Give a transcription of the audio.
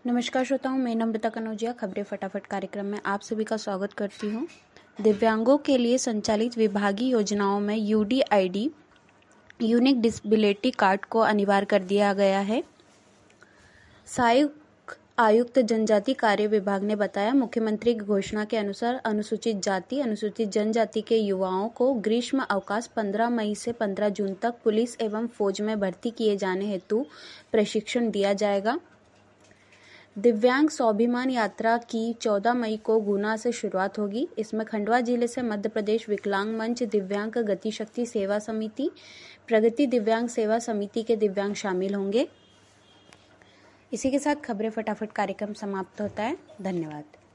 नमस्कार श्रोताओं, मैं नम्रता कनौजिया खबरें फटाफट कार्यक्रम में आप सभी का स्वागत करती हूं। दिव्यांगों के लिए संचालित विभागीय योजनाओं में यूडीआईडी यूनिक डिसेबिलिटी कार्ड को अनिवार्य कर दिया गया है। सहायक आयुक्त जनजाति कार्य विभाग ने बताया, मुख्यमंत्री की घोषणा के अनुसार अनुसूचित जाति अनुसूचित जनजाति के युवाओं को ग्रीष्म अवकाश 15 मई से 15 जून तक पुलिस एवं फौज में भर्ती किए जाने हेतु प्रशिक्षण दिया जाएगा। दिव्यांग स्वाभिमान यात्रा की 14 मई को गुना से शुरुआत होगी। इसमें खंडवा जिले से मध्य प्रदेश विकलांग मंच, दिव्यांग गतिशक्ति सेवा समिति, प्रगति दिव्यांग सेवा समिति के दिव्यांग शामिल होंगे। इसी के साथ खबरें फटाफट कार्यक्रम समाप्त होता है। धन्यवाद।